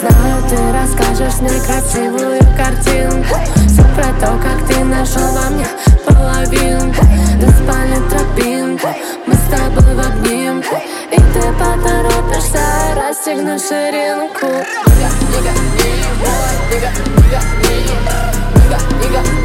знаю, ты расскажешь мне красивую картинку. Все про то, как ты нашел во мне половинку. На спальне тропинку, мы с тобой в обнимку, и ты поторопишься расстегнуть ширинку. Nigga, nigga, nigga, nigga, nigga, nigga, nigga, nigga.